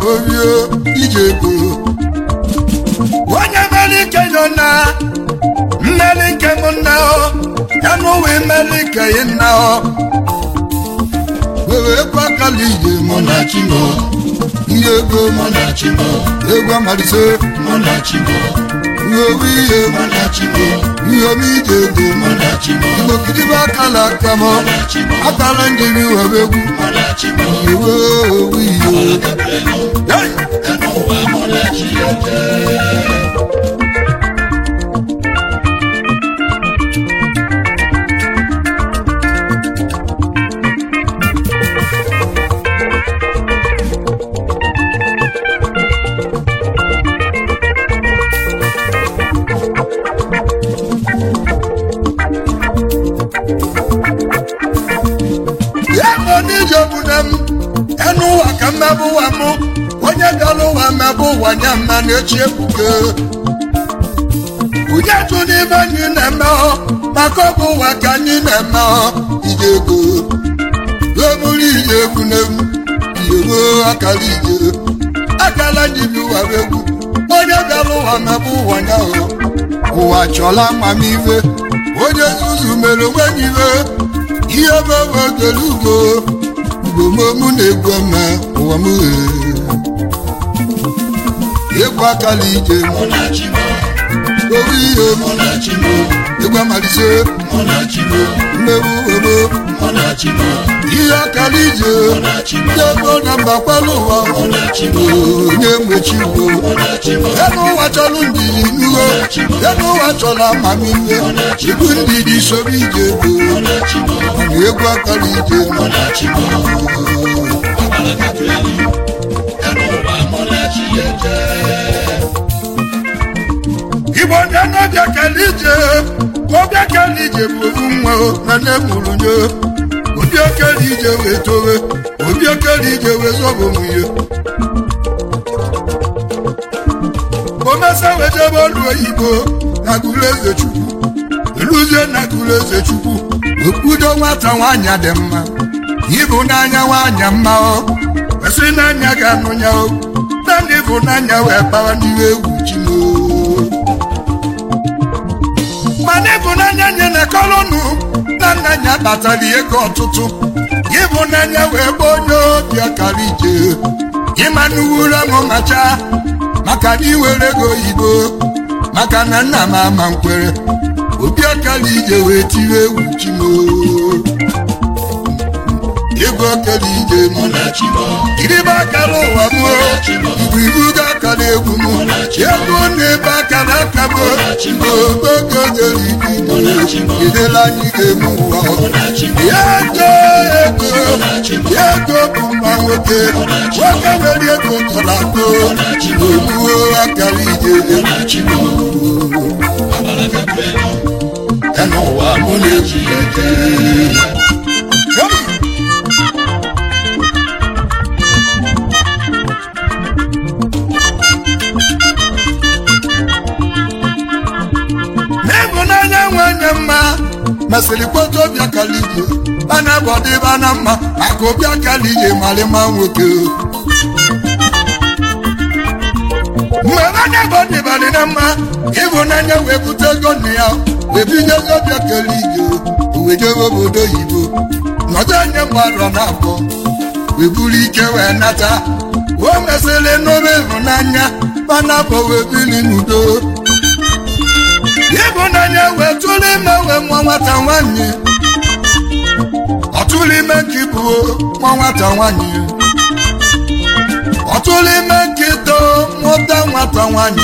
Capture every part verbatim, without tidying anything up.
obio ijeko onye melike yona melike mna o yanu we melike yina o wewe kwa kalije monachimo ijeko monachimo egwa marise monachimo wewe monachimo yomi jeko monachimo ibokidiba kala kamo akala ndiri wabegu monachimo wewe hey eno wa monachimo enu akamebu wamu onye galu wa mebu wanya mani echiekuke onye tuni bani nemeo makobu wakani nemeo ijeko lomuli ijeku nemu ijewo akali ije akala jibi wawegu onye galu wa mebu wanya o uwachola mamive onye zuzu mere wenyive ihe bebe gelugo Momu negwama wamu Yekwa kalije monachimo Owiyo monachimo Yekwa malise monachimo Mewu omo monachimo Iya kalije monachimo Yekwa namba kwaluwa monachimo Nyemwe chiwo monachimo Yenu wacholu ndili nugo Yenu wachola mamiwe Chibu ndili sobije monachimo Yekwa kalije monachimo Ibo nana bia kalije ko bia kalije bufunwa na nemulunyo obi kalije we towe obi kalije we zobomuye Omasa we jebolu oyibo na guleze chukwu eluze na guleze chukwu okudo nwata nwanya dị mma ibu n'anya nwanya mma o wesi n'anya ga-anụnya o na ndị bụ n'anya wee kpawa n'iwe egwu chimo mana ibu n'anya nye na kolonu na n'anya batara ego ọtụtụ ibu n'anya wee bụ onye obi akara ije ịma n'uwura m macha maka na iwere ego oyibo maka na nna m ama nkwere obi akara ije wee tiri egwu chimo Ego kalije monachimo Iriba kalo wamu Ibuibuga kale gumu Ego neba kala kabo Ego kalije monachimo Idela nige muwa Ego ego Ego kumba wote Waka weli ego kolako Ego kalije monachimo Abalaka kweno Eno wa monachimo Masili kwato bia kalije bana body bana ma ako bia kalije male ma nwoke Mwana body bana ma ibo nanya we kutego ni ya we binye zo bia kalije we je obodo yibo no danya maro na bo we buli ke we nata wo mesele no be nanya bana bo we bili nudo Yebo nanya we tuli mewe mwa nwata nwanyi Otuli menkibu mwa nwata nwanyi Otuli menkito mwota nwata nwanyi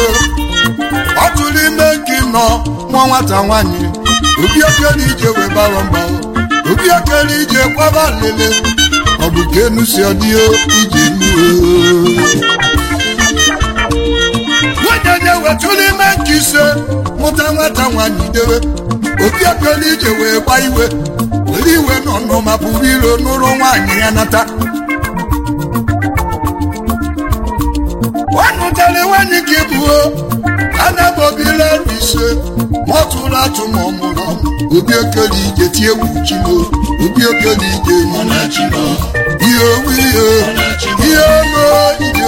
Otuli menkino mwa nwata nwanyi Obi okeli ije we baromba Obi okeli ije kwa balele Obuke nusi odio ije niwe Wanyanya we tuli menkise Muta nwata nwanyi dewe Obi okeli ije we gba iwe Weli iwe nono mapubiro nuru nwanyi ya nata Wanu tale wanyi kibuo Ana bobile rise Motula tumomulo Obi okeli ije tie wuchimo Obi okeli ije monachimo Iyo wiyo Iyo mo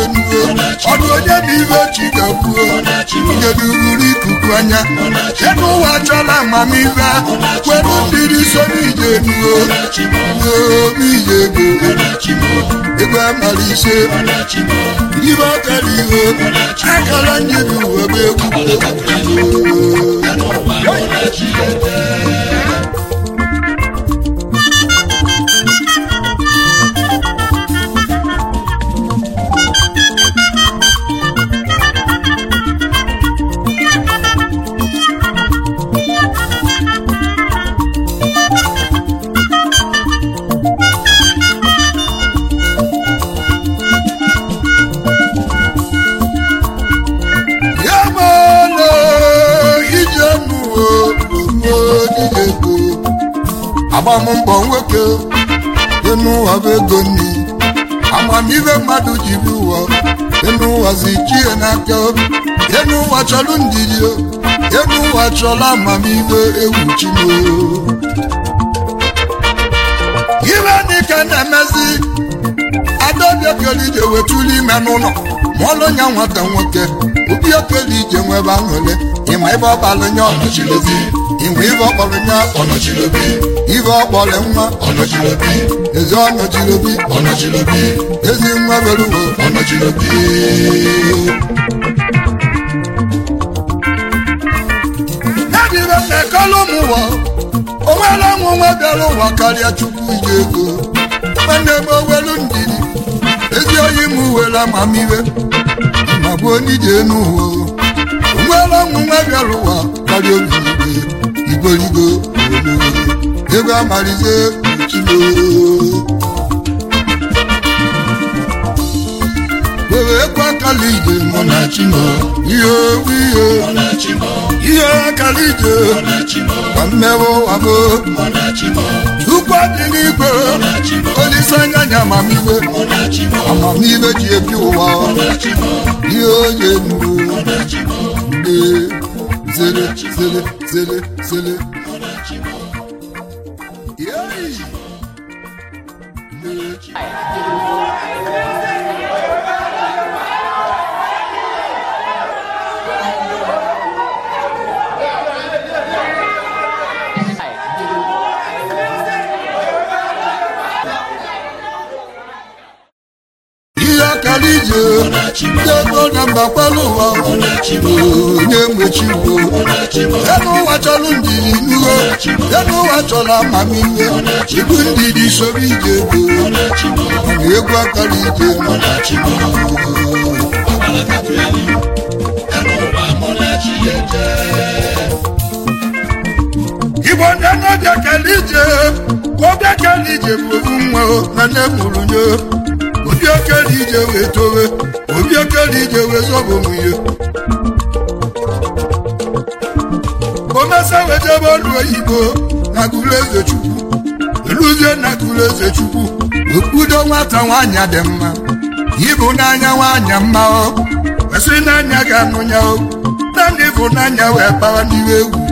Nyeduguri ikuku anya enu ụwa chọla amamive kwelu mmiri so n'ije nuo n'ije ego ego amara ise ibe ọkara ihe akara njebi uwe bụ egwu agbammbọ nwoke enu ụwa bụ ego nni amamive mmadụ ji bi ụwa enu ụwa zi chie n'aka enu ụwa chọrọ ndidi enu ụwa chọrọ amamive egwu chimo ibe dịka na-emezi adaobiakelije wetuli ime n'ụlọ ma ọlụ nya nwata nwoke obiakelije nwebe aṅụle ịma ebe ọ balụ nya ọnọchilobi Inwe ive ọkpọrọ nya ọnọchilobi ive ọkpọrọ nwa ọnọchilobi ezi ọnọchilobi ọnọchilobi ezi nwa beruwo ọnọchilobi nadibe mmekọlụ m ụwa onwere ụmụ nwa bịara ụwa karịa chukwu ije ego nwanne m owelu ndidi ezi oyi m were amamive ma bụ onye ije n'ụwa onwere ụmụ nwa bịara ụwa karịa obi igorigo ego amalize kilo wewe kwa kalije mona chimo iyo wiyo mona chimo iyo kalije mona chimo kamewo abo mona chimo ukwa dinigo mona chimo olisanya nyama miwe mona chimo amamive ji ebi uwa mona chimo iyo yenu mona chimo zele zele zele zele yey kalije dego namba kwaluwa onye mwechiwo enu ụwa chọrọ ndidi nugo enu ụwa chọrọ amamihe ibu ndidi sobi ije ego mana egwu akara ije igbo ndị n'ọbịa kalije ọbịa kalije bụ nwa na nne mụrụ nye obi okere ije wee towe obi okere ije wee zọbụ m ihe omesa wejebe olu oyibo na gụrụ eze chukwu eluzie na gụrụ eze chukwu okpudo nwata nwanyị dị mma ịbụ n'anya nwanyị mma o kwesịrị n'anya ga-anụ ya o na ndị bụ n'anya wee kpawa n'iwe egwu